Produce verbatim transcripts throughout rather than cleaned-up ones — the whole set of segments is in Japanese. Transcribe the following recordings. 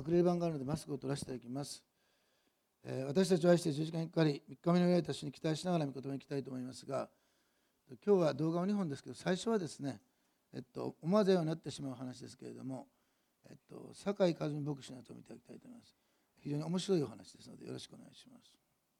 クリル板があるのでマスクを取らせていただきます。えー、私たちを愛して十字架にかかり、みっかめの祝いたちに期待しながら御言葉に行きたいと思いますが、今日は動画をにほんですけど、最初はですね、えっと、思わずようになってしまう話ですけれども、えっと、酒井和美牧師の後を見ていきたいと思います。非常に面白いお話ですので、よろしくお願いします。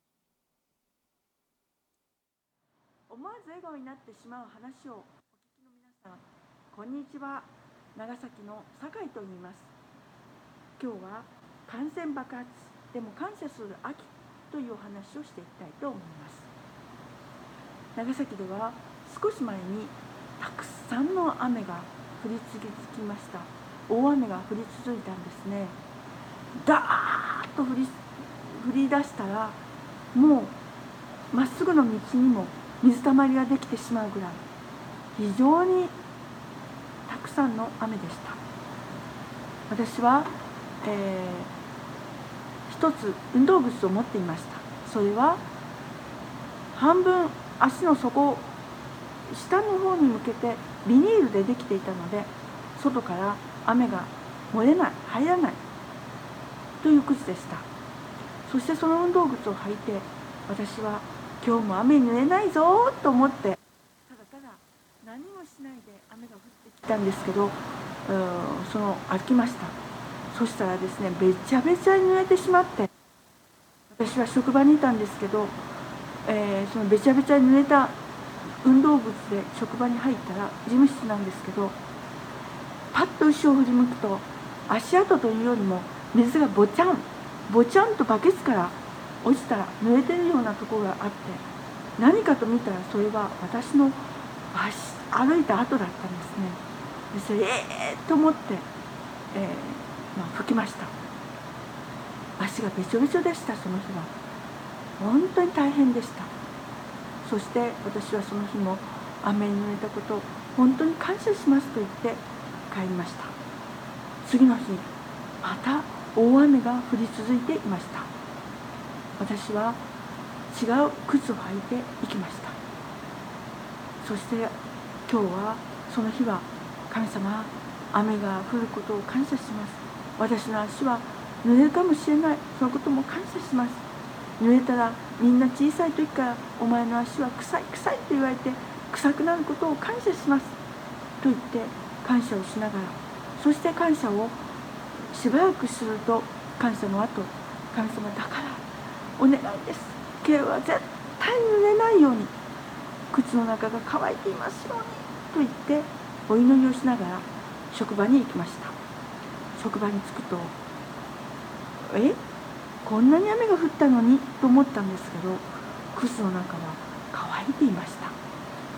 思わず笑顔になってしまう話をお聞きの皆さん、こんにちは。長崎の酒井と言います。今日は感染爆発でも感謝する秋というお話をしていきたいと思います。長崎では少し前にたくさんの雨が降り続きました。大雨が降り続いたんですね。ダーッと降り降り出したら、もうまっすぐの道にも水たまりができてしまうぐらい、非常にたくさんの雨でした。私は、えー、一つ運動靴を持っていました。それは半分足の底、下の方に向けてビニールでできていたので、外から雨が漏れない、入らないという靴でした。そしてその運動靴を履いて、私は今日も雨に濡れないぞと思って、ただただ何もしないで雨が降ってきたんですけど、その歩きました。そしたらですね、べちゃべちゃに濡れてしまって、私は職場にいたんですけど、えー、そのべちゃべちゃに濡れた運動靴で職場に入ったら、事務室なんですけど、パッと後ろを振り向くと、足跡というよりも水がぼちゃんぼちゃんとバケツから落ちたら濡れてるようなところがあって、何かと見たらそれは私の足歩いた跡だったんですね。でそれえー、と思って、えーまあ、拭きました。足がべちょべちょでした。その日は本当に大変でした。そして私はその日も雨に濡れたことを本当に感謝しますと言って帰りました。次の日また大雨が降り続いていました。私は違う靴を履いて行きました。そして今日はその日は、神様、雨が降ることを感謝します。私の足は濡れるかもしれない、そのことも感謝します。濡れたらみんな小さい時からお前の足は臭い臭いと言われて臭くなることを感謝しますと言って感謝をしながら、そして感謝をしばらくすると、感謝の後、神様だからお願いです、今日は絶対に濡れないように、靴の中が乾いていますようにと言ってお祈りをしながら職場に行きました。職場に着くと、えこんなに雨が降ったのにと思ったんですけど、靴の中は乾いていました。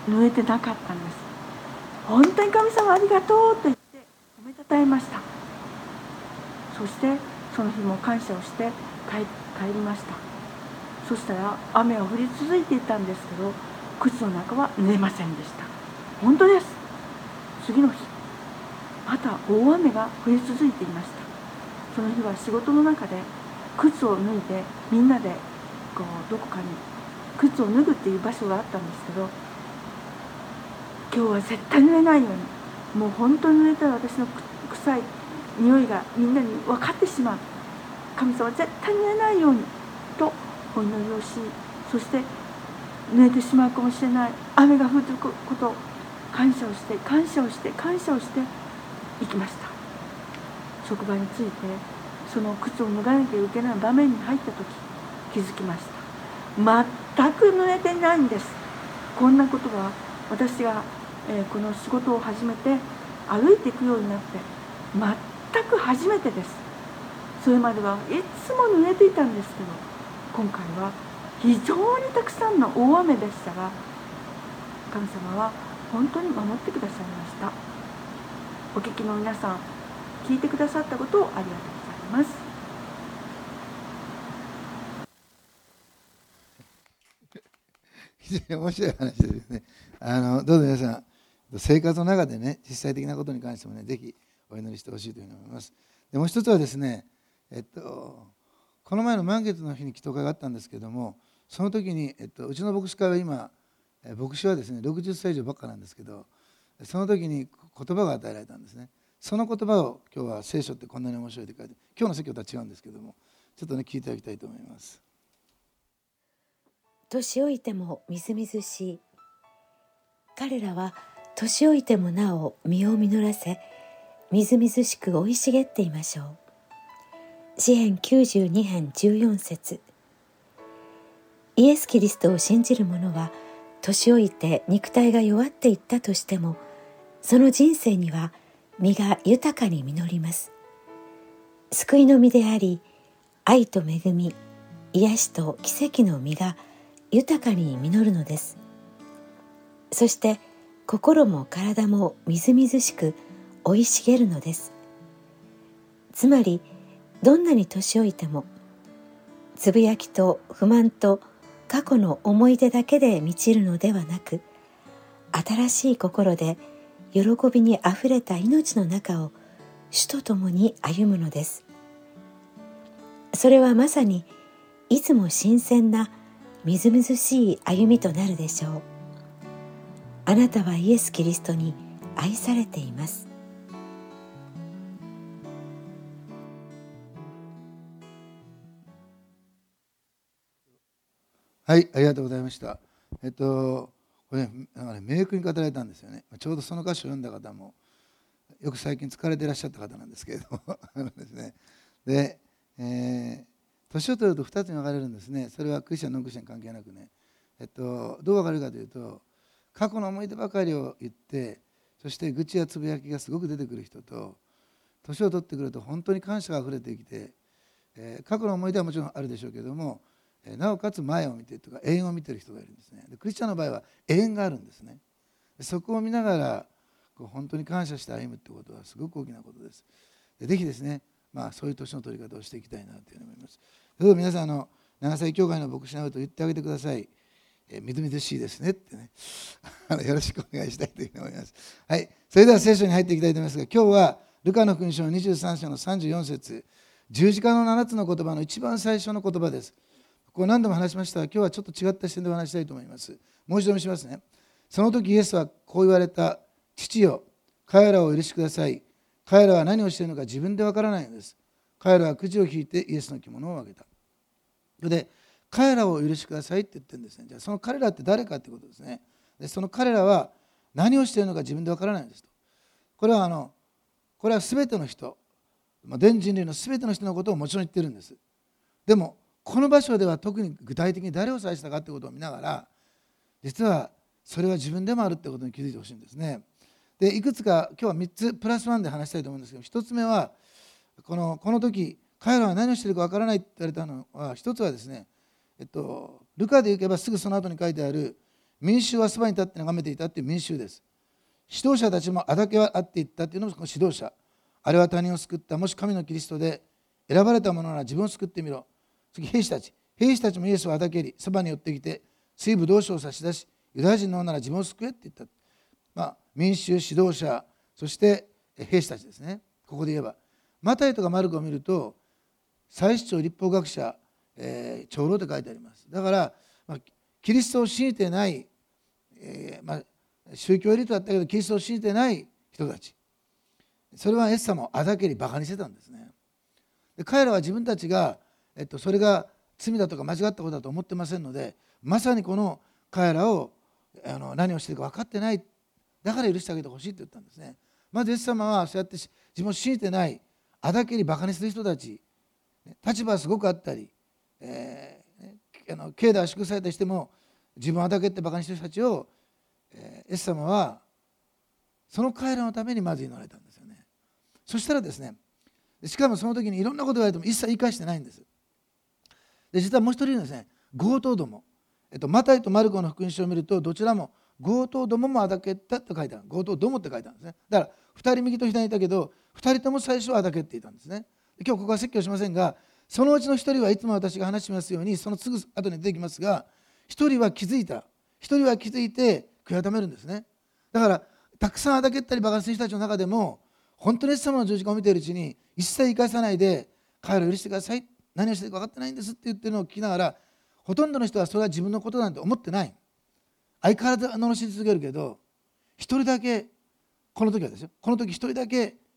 濡れてなかったんです。本当に神様ありがとうと言って褒めたたえました。そしてその日も感謝をして帰帰りました。そしたら雨は降り続いていたんですけど、靴の中は濡れませんでした。本当です。次の日また大雨が降り続いていました。その日は仕事の中で靴を脱いで、みんなでこうどこかに靴を脱ぐっていう場所があったんですけど、今日は絶対濡れないように、もう本当に濡れたら私の臭い匂いがみんなに分かってしまう、神様絶対濡れないようにとお祈りをし、そして濡れてしまうかもしれない雨が降ることを感謝をして感謝をして感謝をして行きました。職場に着いてその靴を脱がなきゃいけない場面に入った時、気づきました。全く濡れていないんです。こんなことは私が、えー、この仕事を始めて歩いていくようになって全く初めてです。それまではいつも濡れていたんですけど、今回は非常にたくさんの大雨でしたが、神様は本当に守ってくださいました。お聞きの皆さん、聞いてくださったことをありがとうございます。 非常に面白い話ですね。あのどうぞ皆さん、生活の中でね、実際的なことに関してもね、ぜひお祈りしてほしいというふうに思います。でもう一つはですね、えっと、この前の満月の日に祈祷会があったんですけども、その時に、えっと、うちの牧師会は今、牧師はですねろくじゅっさい以上ばっかなんですけど、その時に言葉が与えられたんですね。 その言葉を今日は聖書ってこんなに面白いって書いて、今日の説教とは違うんですけども、ちょっとね聞いていただきたいと思います。 年老いてもみずみずしい。彼らは年老いてもなお実を実らせ、みずみずしく生い茂っていましょう。詩編きゅうじゅうに編じゅうよん節。イエス・キリストを信じる者は、年老いて肉体が弱っていったとしても、その人生には実が豊かに実ります。救いの実であり、愛と恵み、癒しと奇跡の実が豊かに実るのです。そして心も体もみずみずしく生い茂るのです。つまり、どんなに年老いても、つぶやきと不満と過去の思い出だけで満ちるのではなく、新しい心で喜びにあふれた命の中を主と共に歩むのです。それはまさにいつも新鮮なみずみずしい歩みとなるでしょう。あなたはイエス・キリストに愛されています。 はい、ありがとうございました。えっとこれね、なんかね明確に語られたんですよね。ちょうどその箇所を読んだ方もよく最近疲れていらっしゃった方なんですけれどもあのですね、で、えー、年を取るとふたつに分かれるんですね。それはクリスチャンノンクリスチャン関係なくね、えっと、どう分かれるかというと、過去の思い出ばかりを言って、そして愚痴やつぶやきがすごく出てくる人と、年を取ってくると本当に感謝があふれてきて、えー、過去の思い出はもちろんあるでしょうけども、なおかつ前を見てとか永遠を見ている人がいるんですね。でクリスチャンの場合は永遠があるんですね。でそこを見ながらこう本当に感謝して歩むということはすごく大きなことです。でぜひですね、まあ、そういう年の取り方をしていきたいなというふうに思います。どうぞ皆さん、あの長崎教会の牧師に会うと言ってあげてください。えー、みずみずしいですねってねよろしくお願いしたいというふうに思います。はい、それでは聖書に入っていきたいと思いますが、今日はルカの福音書のにじゅうさん章のさんじゅうよん節、十字架のななつの言葉の一番最初の言葉です。ここ何度も話しましたが、今日はちょっと違った視点でお話したいと思います。もう一度見しますね。その時イエスはこう言われた。父よ、彼らをお許しください。彼らは何をしているのか自分でわからないのです。彼らはくじを引いてイエスの着物をあげた。で、彼らをお許しくださいって言ってるんですね。じゃあその彼らって誰かってことですね。でその彼らは何をしているのか自分でわからないんですと。これはあのこれは全ての人、全人類の全ての人のことをもちろん言ってるんです。でもこの場所では特に具体的に誰を指したかということを見ながら、実はそれは自分でもあるということに気づいてほしいんですね。でいくつか今日はみっつプラスワンで話したいと思うんですけど、ひとつめはこのこの時彼らは何をしているかわからないって言われたのは、一つはですね、えっと、ルカで行けばすぐその後に書いてある民衆はそばに立って眺めていたという民衆です。指導者たちもあだけはあっていったというのもこの指導者。あれは他人を救った。もし神のキリストで選ばれた者なら自分を救ってみろ。次、兵士たち。兵士たちもイエスをあだけり、そばに寄ってきて、水ぶどう酒を差し出し、ユダヤ人の女なら自分を救えって言った。まあ、民衆、指導者、そして兵士たちですね。ここで言えば。マタイとかマルコを見ると、祭司長、立法学者、えー、長老と書いてあります。だから、まあ、キリストを信じてない、えーまあ、宗教エリートだったけど、キリストを信じてない人たち。それはイエス様をあだけり、バカにしてたんですね。で彼らは自分たちがえっと、それが罪だとか間違ったことだと思ってませんので、まさにこの彼らをあの何をしているか分かってない、だから許してあげてほしいと言ったんですね。まずイエス様はそうやって自分を信じてない、あだけにバカにする人たち、立場はすごくあったり、えー、あの境内を祝されたりしても自分をあだけってバカにしている人たちを、えー、イエス様はその彼らのためにまず祈られたんですよね。そしたらですね、しかもその時にいろんなこと言われても一切言い返してないんです。で実はもう一人いるんですね。強盗ども、えっと、マタイとマルコの福音書を見るとどちらも強盗どももあだけったと書いてある。強盗どもって書いてあるんですね。だからふたり右と左にいたけどふたりとも最初はあだけっていたんですね。今日ここは説教しませんが、そのうちのひとりはいつも私が話しますようにそのすぐ後に出てきますが、ひとりは気づいた、ひとりは気づいて悔い改めるんですね。だからたくさんあだけったりバカにする人たちの中でも本当にイエス様の十字架を見ているうちに一切言い返さないで、彼らを許してください、何をしてるか分かってないんですって言ってるのを聞きながら、ほとんどの人はそれは自分のことなんて思ってない。相変わらず罵り続けるけど、一人だけ、この時はですよ、この時一人だけ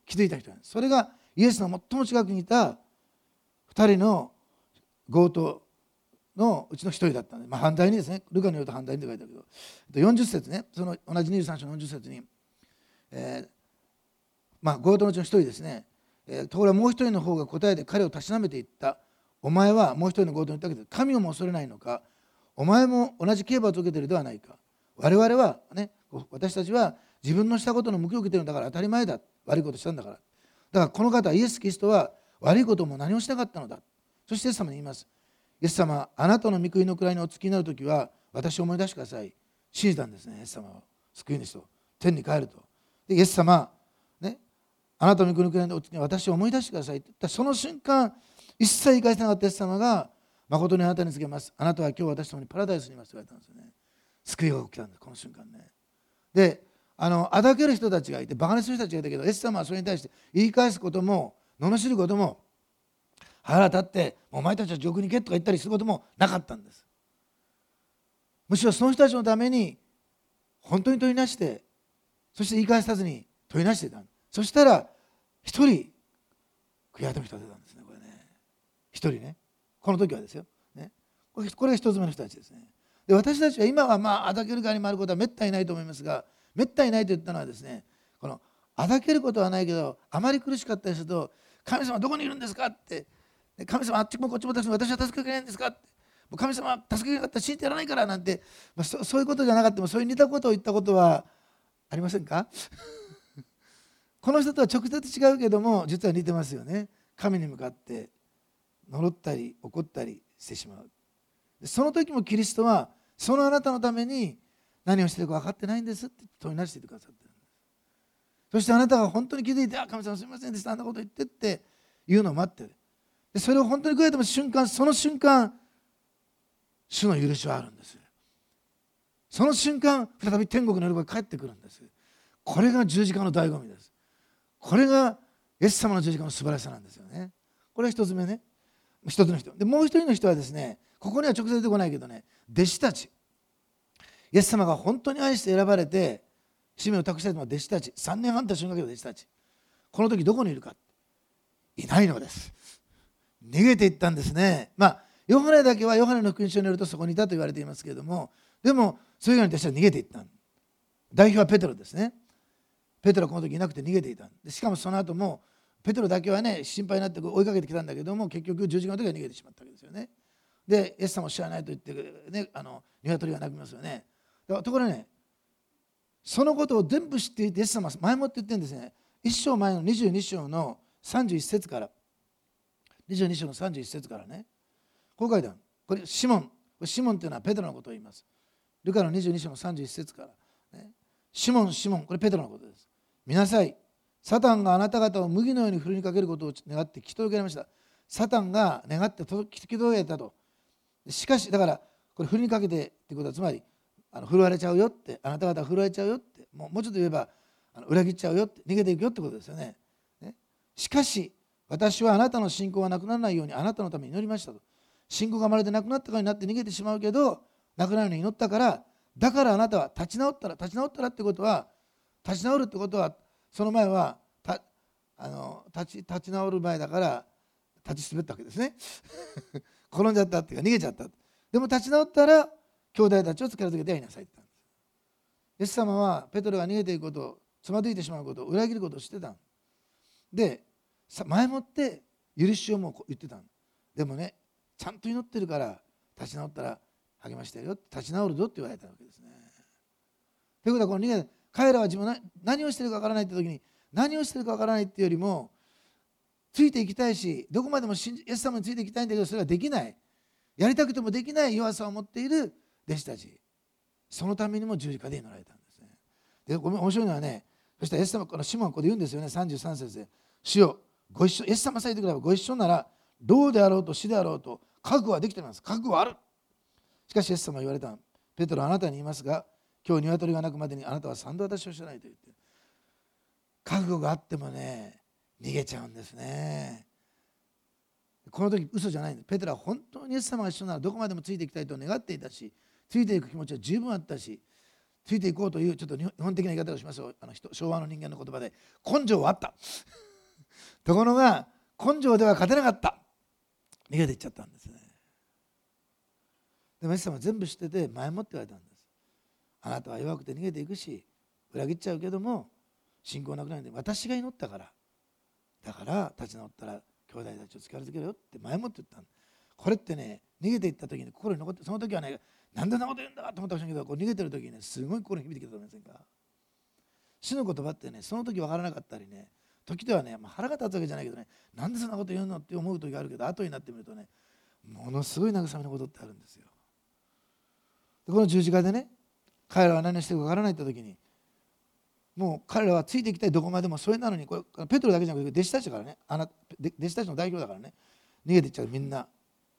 気づいた人なんです。それがイエスの最も近くにいたふたりの強盗のうちの一人だったんで、まあ、反対にですね、ルカによると反対にって書いてあるけど、よんじゅっ節ね、その同じにじゅうさん章のよんじゅっ節に、えーまあ、強盗のうちの一人ですね、えー、ところがもう一人の方が答えて彼をたしなめていった。お前はもう一人の強盗に言ったけど、神をも恐れないのか、お前も同じ刑罰を受けているではないか。我々はね、私たちは自分のしたことの報いを受けているんだから当たり前だ。悪いことしたんだから。だからこの方、イエス・キリストは悪いことも何もしなかったのだ。そしてイエス様に言います。イエス様、あなたの御国の位にお付きになるときは私を思い出してください。信じたんですね、イエス様は。救い主と天に帰ると。でイエス様、ね、あなたの御国の位にお付きに私を思い出してくださいって言ったその瞬間、一切言い返せなかったイエス様が、誠にあなたに告げます。あなたは今日私ともにパラダイスにいますと言われたんですよね。救いが起きたんです、この瞬間ね。で、あのあだける人たちがいて、バカにする人たちがいたけど、イエス様はそれに対して言い返すことも、罵ることも、腹立って、お前たちは地獄に行けとか言ったりすることもなかったんです。むしろその人たちのために、本当に問いなして、そして言い返さずに問いなしていた。そしたら、一人、悔い改める人が出たんですね、これね。一人ね。この時はですよ。ね、これ、これが一つ目の人たちですね。で、私たちは今は、まあ、あだける側に回ることはめったにないと思いますが、めったにないと言ったのはですね、この、あだけることはないけど、あまり苦しかったりすると、神様どこにいるんですかって、神様あっちもこっちも私は助けてくれないんですかって、もう神様は助けてくれなかったら信じてやらないからなんて、まあ、そ, そういうことじゃなかったも、そういう似たことを言ったことはありませんかこの人とは直接違うけども、実は似てますよね。神に向かって呪ったり怒ったりしてしまう。その時もキリストはそのあなたのために何をしているか分かってないんですって問いなしていてくださってるんです。そしてあなたが本当に気づいて、あ、神様すみませんでした、あんなこと言ってって言うのを待ってる。でそれを本当に悔いても瞬間、その瞬間主の許しはあるんです。その瞬間再び天国の喜びが帰ってくるんです。これが十字架の醍醐味です。これがイエス様の十字架の素晴らしさなんですよね。これは一つ目ね。一つの人で、もう一人の人はですね、ここには直接出てこないけどね、弟子たち、イエス様が本当に愛して選ばれて使命を託したのは弟子たち、さんねんはんと一緒にかけた弟子たち、この時どこにいるか、いないのです。逃げていったんですね。まあヨハネだけはヨハネの福音書によるとそこにいたと言われていますけれども、でもそれ以外の弟子は逃げていった。代表はペテロですね。ペテロはこの時いなくて逃げていた。でしかもその後もペテロだけはね、心配になって追いかけてきたんだけども、結局十字架の時は逃げてしまったわけですよね。でイエス様を知らないと言って、ね、あの鶏が鳴きますよね。ところがね、そのことを全部知っていてイエス様は前もって言ってるんですね。一章前のにじゅうに章のさんじゅういち節から、にじゅうに章のさんじゅういち節からね、こう書いてある。これシモン、シモンというのはペテロのことを言います。ルカのにじゅうに章のさんじゅういち節から、ね、シモン、シモン、これペテロのことです。見なさい、サタンがあなた方を麦のように振りにかけることを願って聞き届けられました。サタンが願って聞き届けたと。しかしだからこれ振りにかけてってことは、つまりあの振られちゃうよって、あなた方は振られちゃうよって、もうもうちょっと言えばあの裏切っちゃうよって、逃げていくよってことですよね。ね、しかし私はあなたの信仰がなくならないようにあなたのために祈りましたと。信仰がまるでなくなったかになって逃げてしまうけど、なくなるように祈ったから、だからあなたは立ち直ったら、立ち直ったらってことは、立ち直るってことは、その前はたあの立ち立ち直る前だから立ち滑ったわけですね転んじゃったっていうか逃げちゃった。でも立ち直ったら兄弟たちを力づけてやりなさいって言ったんです。イエス様はペトロが逃げていくことを、つまずいてしまうことを、裏切ることを知ってたんで、前もって許しをもう言ってたんでもね、ちゃんと祈ってるから立ち直ったら励ましてやるよ、立ち直るぞって言われたわけですね。ということは、この逃げ彼らは自分は何をしてるかわからないって時に、何をしてるかわからないっていうよりも、ついていきたいし、どこまでもイエス様についていきたいんだけど、それはできない、やりたくてもできない弱さを持っている弟子たち、そのためにも十字架で祈られたんですね。で、面白いのはね、そしたらイエス様、このシモンはここで言うんですよね、さんじゅうさん節で、主よご一緒、イエス様さえいてくればご一緒なら、どうであろうと死であろうと覚悟はできています。覚悟はある。しかしイエス様は言われた。ペテロ、あなたに言いますが、今日鶏が鳴くまでにあなたは三度私を知らないと言って、覚悟があってもね、逃げちゃうんですね。この時嘘じゃないんです。ペテロは本当にイエス様が一緒ならどこまでもついていきたいと願っていたし、ついていく気持ちは十分あったし、 ついていこうという、ちょっと日本的な言い方をしますよ。あの人昭和の人間の言葉で根性はあったところが根性では勝てなかった。逃げていっちゃったんですね。でもイエス様は全部知ってて前もって言われたんです。あなたは弱くて逃げていくし裏切っちゃうけども信仰なくなるんで、私が祈ったから、だから立ち直ったら兄弟たちを力づけろよって前もって言ったんです。これってね、逃げていった時に心に残って、その時はね、なんでそんなこと言うんだと思ったかもしれないけど、こう逃げてる時にね、すごい心に響いてきたと思いませんか。主の言葉ってね、その時分からなかったりね、時ではね、まあ、腹が立つわけじゃないけどね、なんでそんなこと言うのって思う時があるけど、後になってみるとね、ものすごい慰めのことってあるんですよ。でこの十字架でね、彼らは何をしてるか分からないって時に、もう彼らはついていきたいどこまでも、それなのに、これペトロだけじゃなくて弟子たちだからね、あな弟子たちの代表だからね、逃げていっちゃう。みんな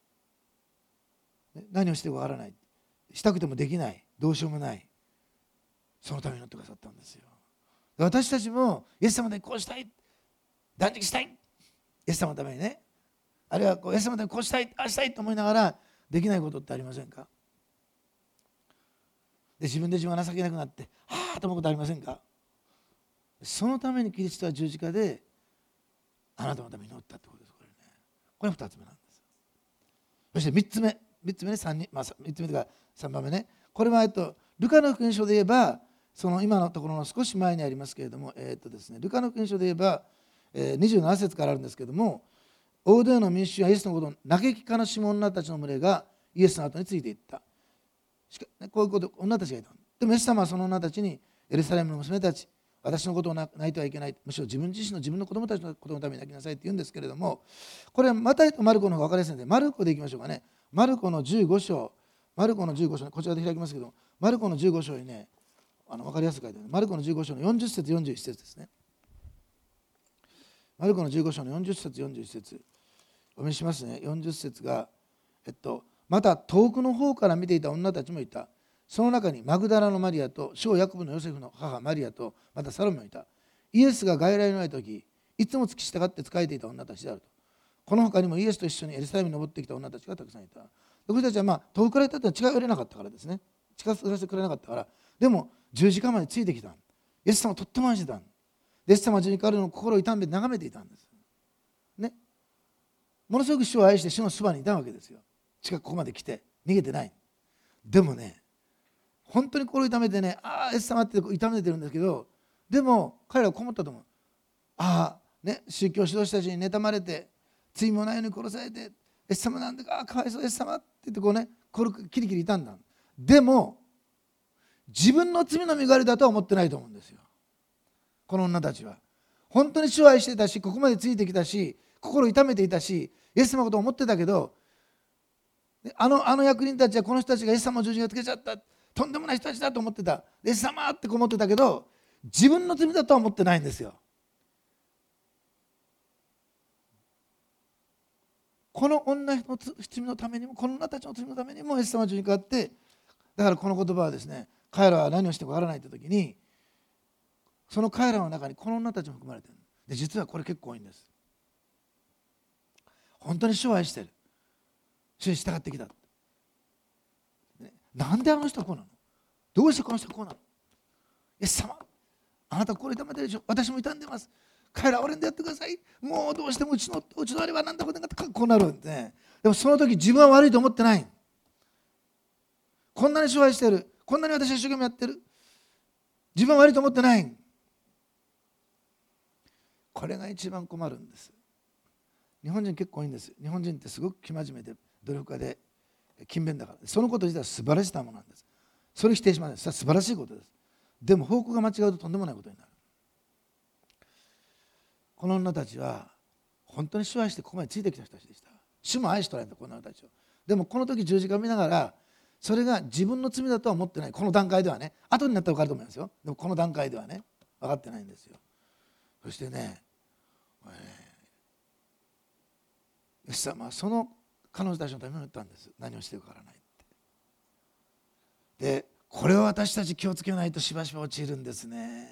何をしてるか分からない、したくてもできない、どうしようもない、そのために祈ってくださったんですよ。私たちもイエス様でこうしたい、断食したい、イエス様のためにね、あるいはこうイエス様のためにこうしたい、ああしたいと思いながらできないことってありませんか。で自分で自分が情けなくなってはあと思うことありませんか。そのためにキリストは十字架であなたのために祈ったってことです。これね、これふたつめなんです。そしてみっつめ、みっつめね、さんにん、まあ、みっつめというかさんばんめね、これは、えっと、ルカの福音書で言えば、その今のところの少し前にありますけれども、えっとですね、ルカの福音書で言えば、えー、にじゅうなな節からあるんですけれども、大勢の民衆やイエスのことを嘆き悲しむ女たちの群れがイエスの後についていった。しかこういうこと、女たちがいた。でもイエス様はその女たちに、エルサレムの娘たち、私のことを泣いてはいけない、むしろ自分自身の自分の子供たちのことのために泣きなさいって言うんですけれども、これはマタイとマルコの方が分かりやすいので、マルコでいきましょうかね。マルコのじゅうご章、マルコのじゅうご章、こちらで開きますけど、マルコのじゅうご章にね、あの分かりやすく書いてある。マルコのじゅうご章のよんじゅっ節よんじゅういち節ですね。マルコのじゅうご章のよんじゅっ節よんじゅういち節、お見せしますね。よんじゅっ節が、えっと、また遠くの方から見ていた女たちもいた。その中にマグダラのマリアと小ヤコブのヨセフの母マリアとまたサロメもいた。イエスが外来のない時、いつも付き従って仕えていた女たちであると。この他にもイエスと一緒にエルサレムに登ってきた女たちがたくさんいた。この人たちはまあ遠くからいたというのは近寄れなかったからですね。近づかせてくれなかったから。でも十字架までついてきた。イエス様をとっても愛してた。イエス様は十字架の心を痛めて眺めていたんです。ね。ものすごく主を愛して主のそばにいたわけですよ。近くここまで来て逃げてない。でもね、本当に心を痛めてね、ああ、イエス様って痛めてるんですけど、でも彼らはこもったと思う。ああ、ね、宗教指導者たちに妬まれて、罪もないように殺されて、イエス様なんだか、ああ、かわいそう、イエス様って言ってこうね、心キリキリ痛んだ。でも、自分の罪の身代わりだとは思ってないと思うんですよ。この女たちは。本当に主を愛してたし、ここまでついてきたし、心痛めていたし、イエス様のことを思ってたけど、あの、あの役人たちはこの人たちがイエス様を十字架つけちゃった。とんでもない人たちだと思ってた。イエス様って思ってたけど、自分の罪だとは思ってないんですよ。この女の罪のためにも、この女たちの罪のためにもイエス様は十字架があって、だからこの言葉はですね、彼らは何をしてもわからないという時に、その彼らの中にこの女たちも含まれている。で、実はこれ結構多いんです。本当に主を愛している。主に従ってきた。なんであの人はこうなの？どうしてこの人はこうなの？イエス様、あなたこれ痛めてるでしょ。私も痛んでます。彼らは俺でやってください。もうどうしてもうちのうちのあれはなんだことだってこうなるんで、ね、でもその時自分は悪いと思ってない。こんなに支配してる。こんなに私は一生懸命やってる。自分は悪いと思ってない。これが一番困るんです。日本人結構多いんです。日本人ってすごく生真面目で努力家で勤勉だから。そのこと自体は素晴らしいものなんです。それを否定しません。それは素晴らしいことです。でも方向が間違うととんでもないことになる。この女たちは本当に主を愛してここまでついてきた人たちでした。主も愛しとられたこの女たちを。でもこの時十字架を見ながら、それが自分の罪だとは思ってない。この段階ではね。後になったら分かると思いますよ。でもこの段階ではね、分かってないんですよ。そしてね、えー、イエス様はその彼女たちのために言ったんです。何をしてるか分からないって。で、これを私たち気をつけないとしばしば陥るんですね。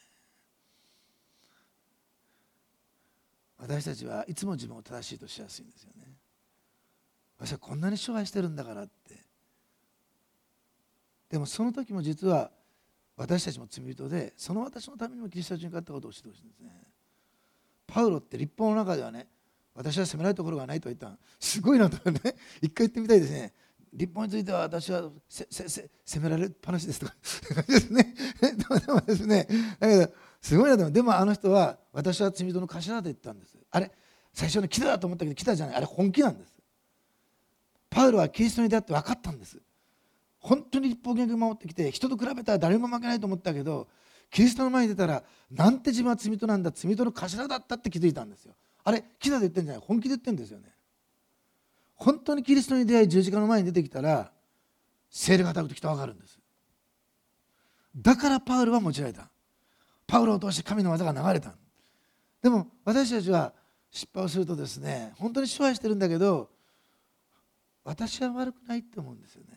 私たちはいつも自分を正しいとしやすいんですよね。私はこんなに主を愛してるんだからって。でもその時も実は私たちも罪人で、その私のためにもキリストに勝ったことを知ってほしいんですね。パウロって律法の中ではね、私は責められるところがないと言ったの。すごいなとね、一回言ってみたいですね。律法については私はせせせ責められっぱなしですとかですね。でもですね、だけどすごいなと思う。でもあの人は私は罪人の頭だと言ったんです。あれ最初に来ただと思ったけど来たじゃない。あれ本気なんです。パウロはキリストに出会って分かったんです。本当に立法原則を守ってきて、人と比べたら誰も負けないと思ったけど、キリストの前に出たらなんて自分は罪人なんだ、罪人の頭だったって気づいたんですよ。あれ来たで言ってるんじゃない、本気で言ってるんですよね。本当にキリストに出会い十字架の前に出てきたら聖霊が働くときと分かるんです。だからパウロは用いられた。パウロを通して神の技が流れた。でも私たちは失敗をするとですね、本当に支配してるんだけど私は悪くないって思うんですよね。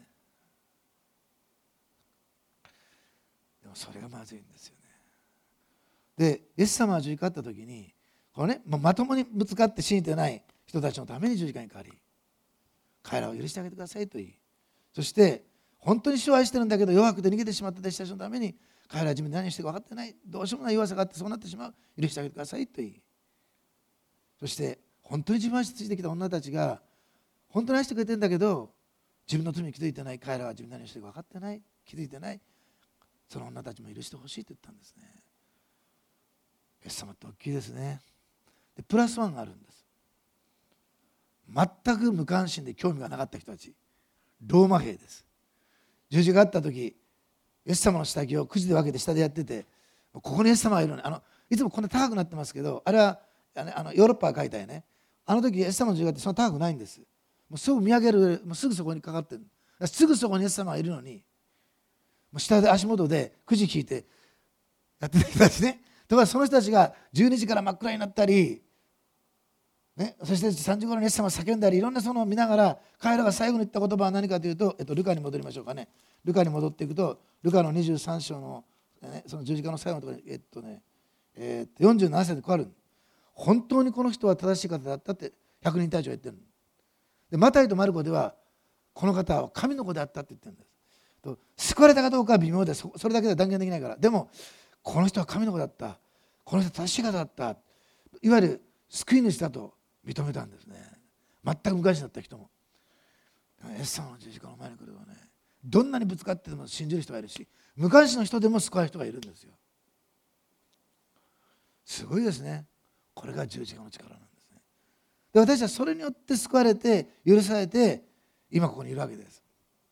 でもそれがまずいんですよね。でイエス様が十字架にかった時にこれ、ね、まともにぶつかって信じてない人たちのために十字架にかかり、彼らを許してあげてくださいと言い、そして本当に支配してるんだけど弱くて逃げてしまった弟子たちのために、彼らは自分で何をしてるか分かってない、どうしようもない弱さがあってそうなってしまう、許してあげてくださいと言い、そして本当に自分を愛しついてきた女たちが本当に愛してくれてるんだけど自分の罪に気づいてない、彼らは自分で何をしてるか分かってない、気づいてない、その女たちも許してほしいと言ったんですね。イエス様って大きいですね。でプラスワンがあるんです。全く無関心で興味がなかった人たち、ローマ兵です。十字架があった時イエス様の下着をくじで分けて下でやってて、ここにイエス様がいるのに、あのいつもこんな高くなってますけど、あれはあのヨーロッパが書いたよね。あの時イエス様の十字架ってそんな高くないんです。もうすぐ見上げる、もうすぐそこにかかってる、すぐそこにイエス様がいるのに、もう下で足元でくじ引いてやってた人たちね。ところがその人たちがじゅうにじから真っ暗になったり、ね、そしてさんじごろにイエス様が叫んだり、いろんなそのを見ながら彼らが最後に言った言葉は何かというと、えっと、ルカに戻りましょうかね。ルカに戻っていくと、ルカのにじゅうさん章の、ね、その十字架の最後のところに、えっとねえっとよんじゅうなな節でこうある。本当にこの人は正しい方だったって百人隊長が言ってる。でマタイとマルコではこの方は神の子であったって言ってるんです。と救われたかどうかは微妙です。それだけでは断言できないから。でもこの人は神の子だった、この人は正しい方だった、いわゆる救い主だと認めたんですね。全く無関心だった人も。イエス様の十字架の前に来るとね、どんなにぶつかってでも信じる人がいるし、無関心の人でも救われる人がいるんですよ。すごいですね。これが十字架の力なんですね。で私はそれによって救われて許されて今ここにいるわけです。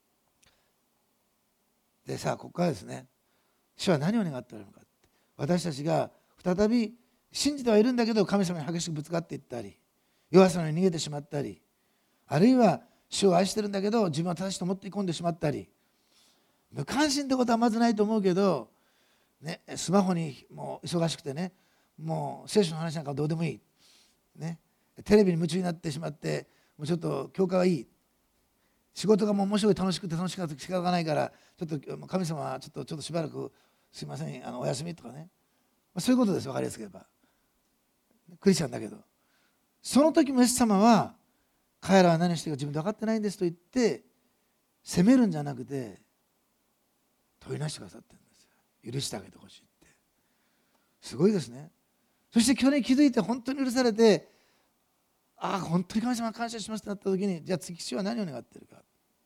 でさあここからですね、主は何を願っておられるのか。私たちが再び信じてはいるんだけど神様に激しくぶつかっていったり、弱さに逃げてしまったり、あるいは主を愛してるんだけど自分は正しいと思って込んでしまったり、無関心ってことはまずないと思うけど、ね、スマホにもう忙しくてね、もう聖書の話なんかどうでもいい、ね、テレビに夢中になってしまって、もうちょっと教会はいい、仕事がもう面白い楽しくて楽しくて仕方がないからちょっと神様はちょっとちょっとしばらくすいませんあのお休みとかね、そういうことです。分かりやすく言えばクリスチャンだけど、その時もイエス様は彼らは何をしてるか自分で分かってないんですと言って責めるんじゃなくて問いなしてくださってるんですよ。許してあげてほしいって。すごいですね。そして去年気づいて本当に許されて、ああ本当に神様感謝しますってなった時に、じゃあ次主は何を願ってるか。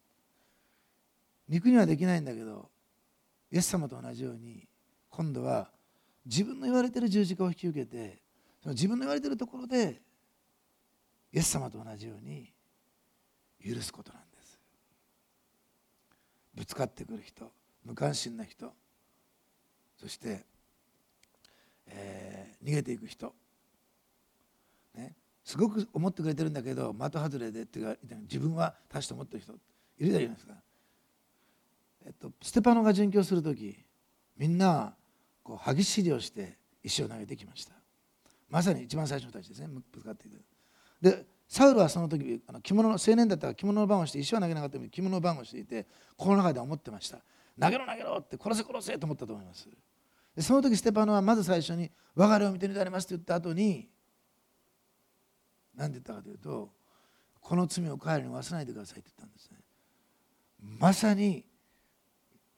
肉にはできないんだけどイエス様と同じように今度は自分の言われている十字架を引き受けて、その自分の言われているところでイエス様と同じように許すことなんです。ぶつかってくる人、無関心な人、そして、えー、逃げていく人、ね、すごく思ってくれてるんだけど的外れでっていうか自分は正しいと思ってる人いるじゃないですか。えっと、ステパノが殉教する時みんなこう歯ぎしりをして石を投げてきました。まさに一番最初の人たちですね、ぶつかっていく。でサウルはその時あの着物の青年だったから着物の番をして石は投げなかったのに着物の番をしていて、この中で思ってました。投げろ投げろって殺せ殺せと思ったと思います。でその時ステパノはまず最初に我が霊を見てになりますと言った後に何て言ったかというと、この罪を彼らに負わせないでくださいと言ったんですね。まさに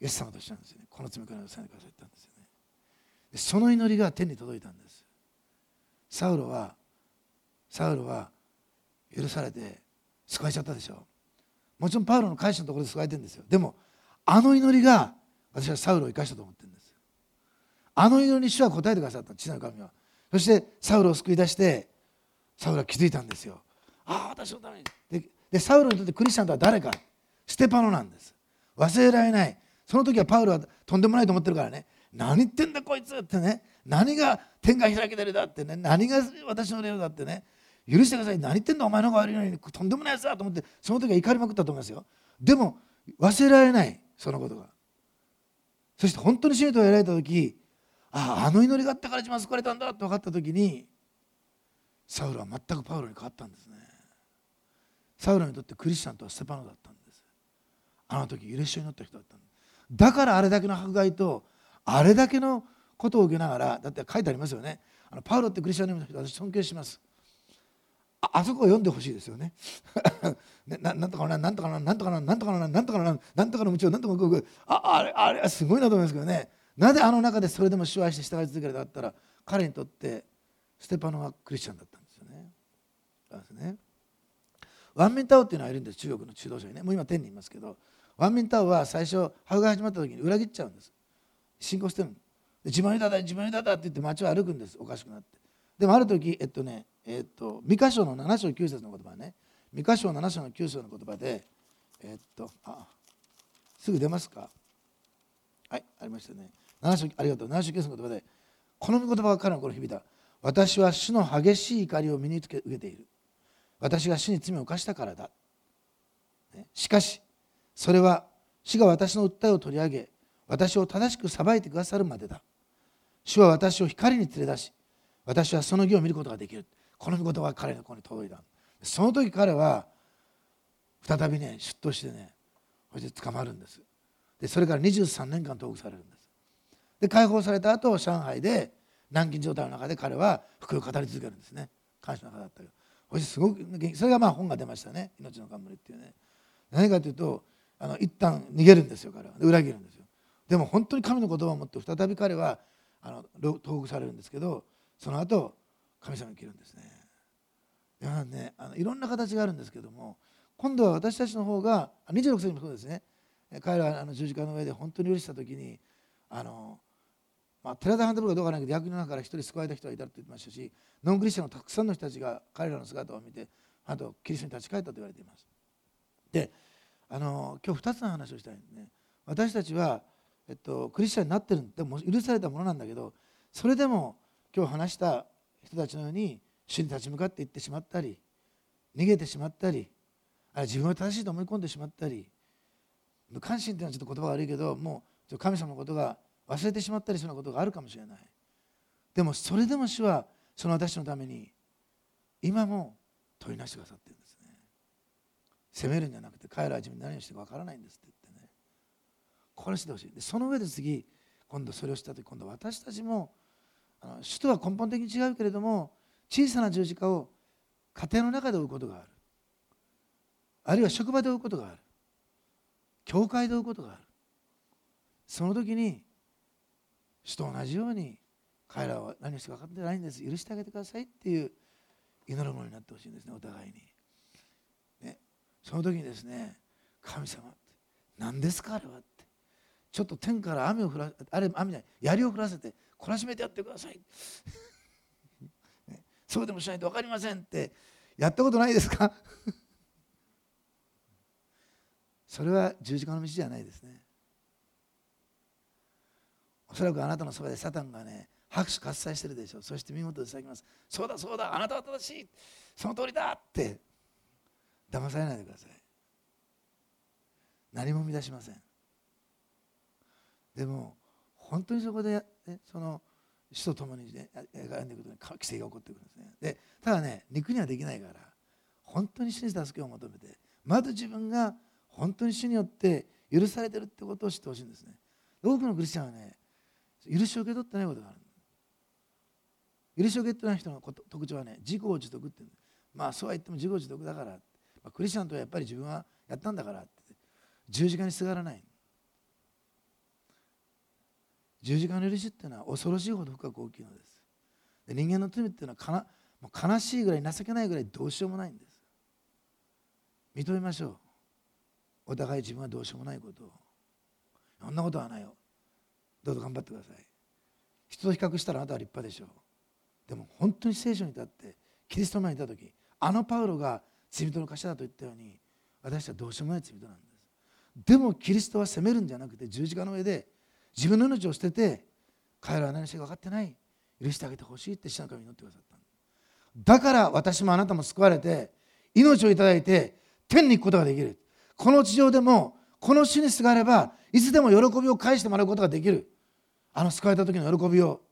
イエス様としたんですよね。この罪から許さないでくださいって言ったんですよね。でその祈りが天に届いたんです。サウロはサウロは許されて救われちゃったでしょ。もちろんパウロの会社のところで救われてるんですよ。でもあの祈りが私はサウロを生かしたと思ってるんです。あの祈りに主は答えてくださった、父なる神は。そしてサウロを救い出してサウロは気づいたんですよ。ああ私のために で, でサウロにとってクリスチャンとは誰か、ステパノなんです。忘れられない。その時はパウロはとんでもないと思ってるからね、何言ってんだこいつってね、何が天が開けてるだってね、何が私の霊だってね、許してください、何言ってんだお前の方が悪いのにとんでもないやつだと思って、その時は怒りまくったと思いますよ。でも忘れられないそのことが。そして本当に死にとやられた時、あああの祈りがあったから自分は救われたんだって分かった時に、サウロは全くパウロに変わったんですね。サウロにとってクリスチャンとはステパノだったんです。あの時許しを祈った人だったんです。だからあれだけの迫害とあれだけのことを受けながら、だって書いてありますよね。あのパウロってクリスチャンの人私尊敬します。あ, あそこを読んでほしいですよね。ねななんとかななんとかななんとかななんとかななんとかななんとかの道をなんとかああれあれはすごいなと思いますけどね。なぜあの中でそれでも主を愛して従い続けるかだったら、彼にとってステパノはクリスチャンだったんですよね。そうですね。ワンミンタオっていうのがいるんです、中国の中道者にね。もう今天にいますけど、ワンミンタオは最初迫害が始まった時に裏切っちゃうんです。信仰してるの。で自分のユダだ自分のユダだって言って街を歩くんです、おかしくなって。でもある時えっとねえっとミカ書のなな章きゅう節の言葉ね、ミカ書なな章のきゅう節の言葉で、えっとあすぐ出ますか。はいありましたね。なな章ありがとう。なな章きゅう節の言葉で、この御言葉が彼の心に響いた。私は主の激しい怒りを身に受けている。私が主に罪を犯したからだ。しかしそれは主が私の訴えを取り上げ、私を正しく裁いてくださるまでだ。主は私を光に連れ出し、私はその義を見ることができる。この御言葉が彼の心に届いた。その時彼は再びね出頭してね、そして捕まるんです。でそれからにじゅうさんねんかん投獄されるんです。で解放された後、上海で軟禁状態の中で彼は福音を語り続けるんですね。感謝の中だったけど、そしてすごくそれがまあ本が出ましたね、命の冠っていうね。何かというと、あの一旦逃げるんですよ、彼は。で裏切るんですよ。でも本当に神の言葉を持って再び彼はあの投獄されるんですけど、その後神様に生きるんですね。でもね、あのいろんな形があるんですけども、今度は私たちの方がにじゅうろく世もそうですね。彼らはあの十字架の上で本当に許した時に、あのまあ、テラダ・ハンドブルがどうかないけど、役の中から一人救われた人がいたって言ってましたし、ノンクリスチャンのたくさんの人たちが彼らの姿を見て、あとキリストに立ち返ったと言われています。で、あの今日ふたつの話をしたいんですね。私たちは、えっと、クリスチャンになってるんでも許されたものなんだけど、それでも今日話した人たちのように主に立ち向かっていってしまったり、逃げてしまったり、あるいは自分を正しいと思い込んでしまったり、無関心というのはちょっと言葉が悪いけど、もう神様のことが忘れてしまったりするようなことがあるかもしれない。でもそれでも主はその私のために今も問いなしてくださっているんですね。責めるんじゃなくて、彼らは自分に何をしているか分からないんですって言ってね、これしてほしい。でその上で次、今度それをしたとき、今度私たちもあの主とは根本的に違うけれども、小さな十字架を家庭の中で追うことがある、あるいは職場で追うことがある、教会で追うことがある。その時に主と同じように、彼らは何をしてか分かってないんです、許してあげてくださいっていう祈るものになってほしいんですね、お互いに、ね、その時にですね、神様って何ですかあれはって、ちょっと天から雨を降らあれ雨じゃない槍を降らせて懲らしめてやってください、ね、そうでもしないと分かりませんってやったことないですかそれは十字架の道じゃないですね。おそらくあなたのそばでサタンがね、拍手喝采してるでしょう。そして見事で咲きます。そうだそうだ、あなたは正しい、その通りだって騙されないでください。何も生み出しません。でも本当にそこで、ね、その主と共に、ね、歩んでいくことに奇跡が起こってくるんですね。でただね、肉にはできないから、本当に主に助けを求めて、まず自分が本当に主によって許されてるってことを知ってほしいんですね。多くのクリスチャンはね、許しを受け取ってないことがある。許しを受け取ってない人の特徴はね、自業自得って言うんです。まあそうは言っても自業自得だから、まあ、クリスチャンとはやっぱり自分はやったんだからって十字架にすがらない。 十字架の許しっていうのは恐ろしいほど深く大きいのです。で、人間の罪っていうのはかなもう悲しいぐらい、情けないぐらいどうしようもないんです。認めましょう。お互い自分はどうしようもないことを。そんなことはないよ。どうぞ頑張ってください。人と比較したらあなたは立派でしょう。でも本当に聖書に立ってキリストの前にいたとき、あのパウロが罪人の頭だと言ったように、私はどうしようもない罪人なんです。でもキリストは責めるんじゃなくて、十字架の上で自分の命を捨てて、彼らは何してか分かってない、許してあげてほしいって主の神に祈ってくださった。だから私もあなたも救われて、命をいただいて天に行くことができる。この地上でもこの主にすがれば、いつでも喜びを返してもらうことができる。あの救われた時の喜びを。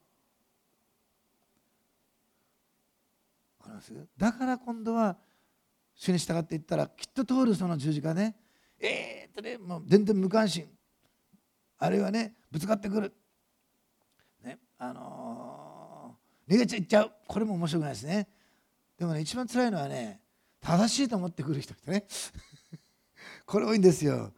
だから今度は主に従っていったら、きっと通るその十字架ね、えーっとね、もう全然無関心、あるいはね、ぶつかってくる、ね、あのー、逃げちゃいっちゃう、これも面白くないですね。でもね、一番辛いのはね、正しいと思ってくる人ってねこれ多いんですよ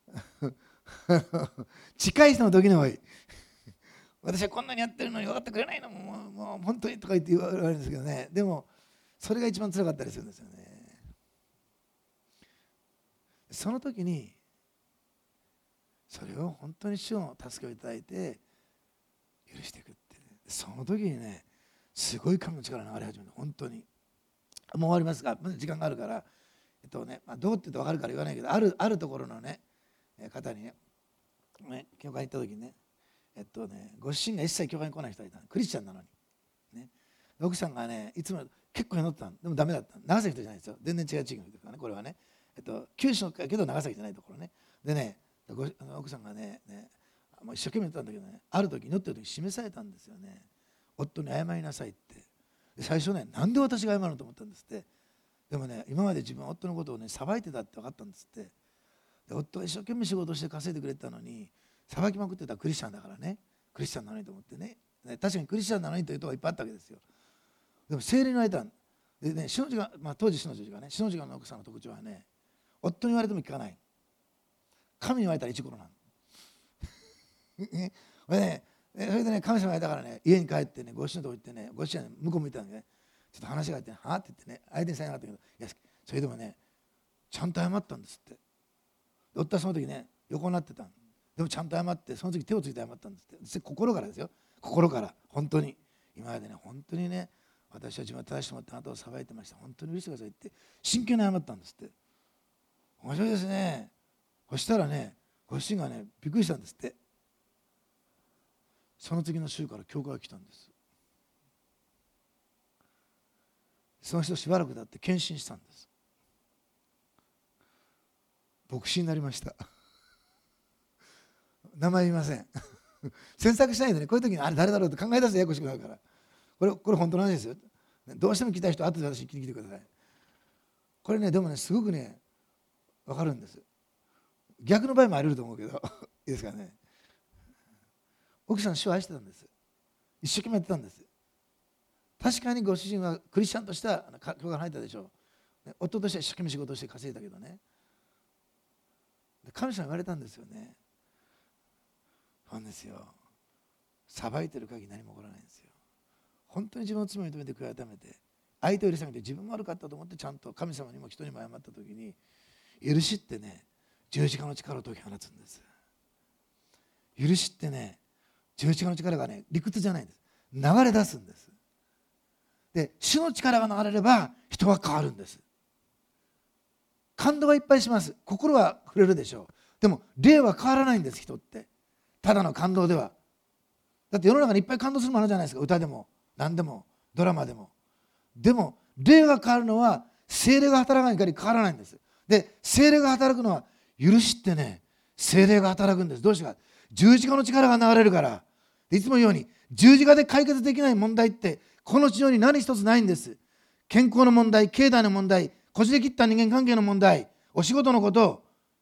近い人の時に多い私はこんなにやってるのに分かってくれないの、もう、もう本当にとか言って言われるんですけどね、でもそれが一番辛かったりするんですよね。その時にそれを本当に主の助けをいただいて許していくって、その時にね、すごい神の力が流れ始める。本当にもう終わりますが、時間があるから、えっとね、まあ、どうって言うと分かるから言わないけど、あるあるところのね方にね、ね教会に行った時にね、えっとね、ご主人が一切教会に来ない人がいたの。クリスチャンなのに、ね、奥さんがね、いつも結構祈ってたの。でもダメだった。長崎の人じゃないですよ。全然違う地域の人ですからね、これはね、えっと、九州のけど長崎じゃないところね。でね、ごあの奥さんがね、ねもう一生懸命言ってたんだけどね、ある時祈ってる時に示されたんですよね。夫に謝りなさいって。で最初ね、なんで私が謝るのと思ったんですって。でもね、今まで自分は夫のことをね、裁いてたって分かったんですって。で夫が一生懸命仕事して稼いでくれてたのに、裁きまくってたクリスチャンだからね、クリスチャンなのにと思ってね、ね確かにクリスチャンなのにという人がいっぱいあったわけですよ。でも聖霊に言われたんでね、篠地が、まあ、当時篠地がね、篠地がの奥さんの特徴はね、夫に言われても聞かない。神に言われたら一頃なの。ね、それでね、それでね、神様がいたからね、家に帰ってね、ご主人のとこ行ってね、ご主人は、ね、向こう向いたんでね、ちょっと話があって、はあって言ってね、相手にさえなかったけど、いや、それでもね、ちゃんと謝ったんですって。夫はその時ね、横になってたんでもちゃんと謝って、その時手をついて謝ったんですって。心からですよ、心から、本当に。今までね、本当にね、私は自分は正しいと思ってあなたを裁いてました。本当に許してくださいって、真剣に謝ったんですって。面白いですね。そしたらね、ご主人がね、びっくりしたんですって。その次の週から教会が来たんです。その人しばらく経って献身したんです。牧師になりました名前言いません詮索しないでね、こういう時にあれ誰だろうって考え出すとややこしくなるから、これこれ本当の話ですよ。どうしても聞きたい人は後で私に聞いてきてください。これね、でもね、すごくね分かるんです。逆の場合もあり得ると思うけどいいですかね。奥さん主を愛してたんです。一生懸命やってたんです。確かにご主人はクリスチャンとしては教会に入ったでしょう。夫としては一生懸命仕事をして稼いだけどね、神様言われたんですよね。そうですよ。裁いてる限り何も起こらないんですよ。本当に自分の罪を認めて悔い改めて、相手を許さなくて自分も悪かったと思って、ちゃんと神様にも人にも謝った時に、許しってね、十字架の力を解き放つんです。許しってね、十字架の力がね、理屈じゃないんです。流れ出すんです。で、主の力が流れれば人は変わるんです。感動はいっぱいします。心は触れるでしょう。でも霊は変わらないんです。人ってただの感動では。だって世の中にいっぱい感動するものじゃないですか。歌でも何でもドラマでも。でも霊が変わるのは聖霊が働かない限り変わらないんです。で、聖霊が働くのは、許しってね、聖霊が働くんです。どうしてか、十字架の力が流れるから。いつも言うように十字架で解決できない問題ってこの地上に何一つないんです。健康の問題、経済の問題、こじれ切った人間関係の問題、お仕事のこと、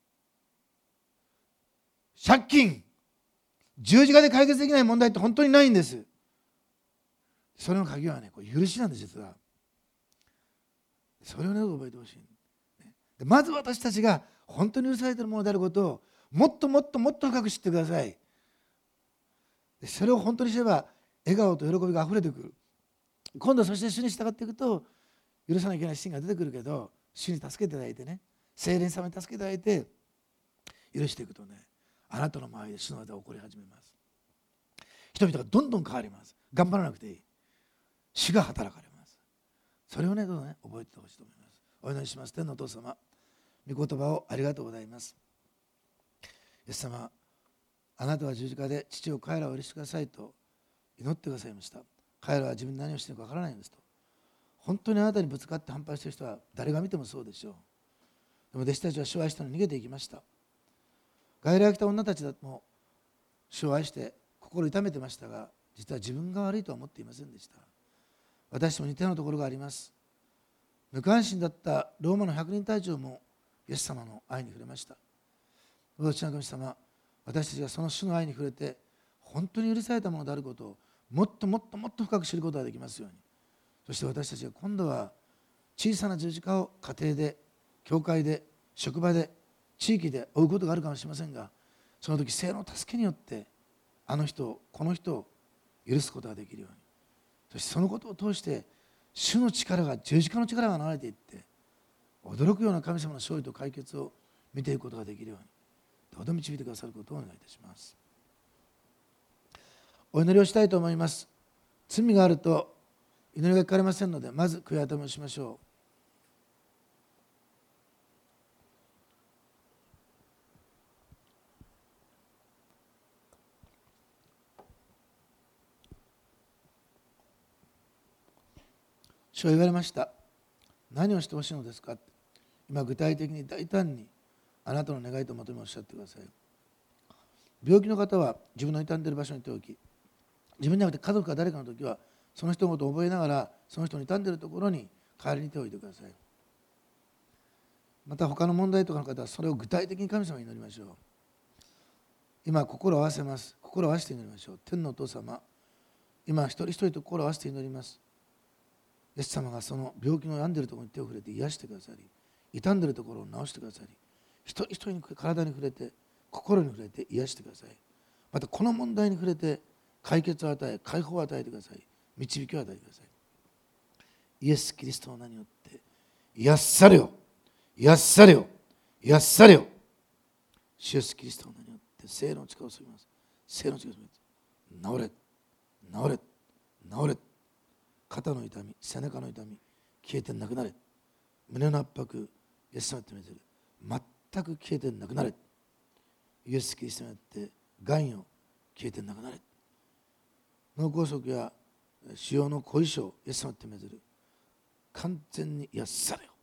借金、十字架で解決できない問題って本当にないんです。それの鍵はね、これ許しなんです。実はそれをね、覚えてほしい。でまず私たちが本当に許されているものであることをもっともっともっと深く知ってください。 でそれを本当にすれば笑顔と喜びがあふれてくる。今度そして主に従っていくと許さなきゃいけないシーンが出てくるけど、主に助けていただいてね、聖霊様に助けていただいて許していくとね、あなたの周りで主の技が起こり始めます。人々がどんどん変わります。頑張らなくていい。主が働かれます。それをね、どうぞね、覚えてほしいと思います。お祈りします。天のお父様、御言葉をありがとうございます。イエス様、あなたは十字架で父を彼らを許してくださいと祈ってくださいました。彼らは自分で何をしているかわからないんですと。本当にあなたにぶつかって反発している人は誰が見てもそうでしょう。でも弟子たちは主を愛したのに逃げていきました。外来が来た女たちも主を愛して心を痛めてましたが、実は自分が悪いとは思っていませんでした。私も似たようなところがあります。無関心だったローマの百人隊長もイエス様の愛に触れました。どうぞ主の神様、私たちがその主の愛に触れて本当に許されたものであることをもっともっともっと深く知ることができますように。そして私たちが今度は小さな十字架を家庭で、教会で、職場で、地域で追うことがあるかもしれませんが、その時聖の助けによってあの人をこの人を許すことができるように、そしてそのことを通して主の力が、十字架の力が流れていって驚くような神様の勝利と解決を見ていくことができるようにどうぞ導いてくださることをお願いいたします。お祈りをしたいと思います。罪があると祈りが聞かれませんので、まず悔い改めをしましょう。主は言われました。何をしてほしいのですか。今具体的に大胆にあなたの願いと求めをおっしゃってください。病気の方は自分の痛んでいる場所に手を置き、自分じゃなくて家族か誰かの時はその人のことを覚えながら、その人の痛んでいるところに代わりに手を置いてください。また他の問題とかの方はそれを具体的に神様に祈りましょう。今心を合わせます。心を合わせて祈りましょう。天のお父様、今一人一人と心を合わせて祈ります。イエス様がその病気の病んでいるところに手を触れて癒してくださり、傷んでいるところを治してくださり、一人一人に体に触れて、心に触れて癒してください。またこの問題に触れて解決を与え、解放を与えてください。導きを与えてください。イエス・キリストの名によって癒されよ、癒されよ、癒されよ。主イエス・キリストの名によって聖の力を注ぎます。聖の力を注ぎます。治れ、治れ、治れ。肩の痛み、背中の痛み、消えてなくなれ。胸の圧迫、イエス様って見てる。全く消えてなくなれ。イエス・キリストによってがんよ、消えてなくなれ。脳梗塞や腫瘍の後遺症、イエス様って見てる。完全に癒されよ。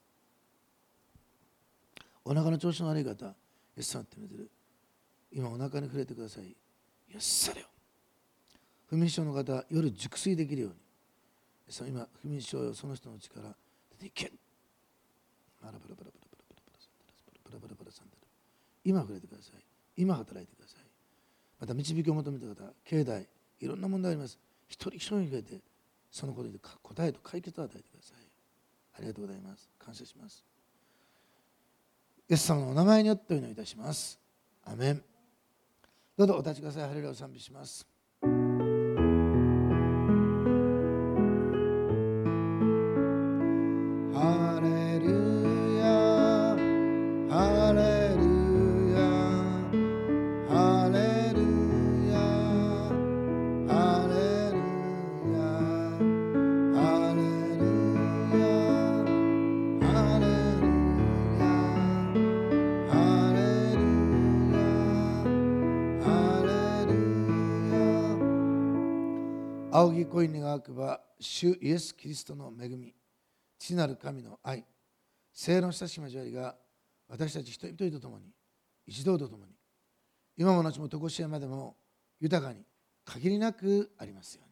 お腹の調子の悪い方、イエス様って見てる。今お腹に触れてください。癒されよ。不眠症の方、夜熟睡できるように。今、不眠症よ、その人のうちから出ていけ。今触れてください。今働いてください。また導きを求めた方、境内、いろんな問題あります。一人一人に触れて、そのことで答えと解決を与えてください。ありがとうございます。感謝します。イエス様のお名前によってお祈りいたします。アメン。どうぞお立ちください。ハレルヤを賛美します。ハレルヤ、ハレルヤ、ハレルヤ、ハレルヤ、ハレルヤ、ハレルヤ、ハレルヤ、ハレルヤ。仰ぎ恋に願くば、主イエス・キリストの恵み、父なる神の愛、聖の親しき交わりが私たち一人一人と共に、一同と共に、今も後も常しえまでも豊かに限りなくありますように。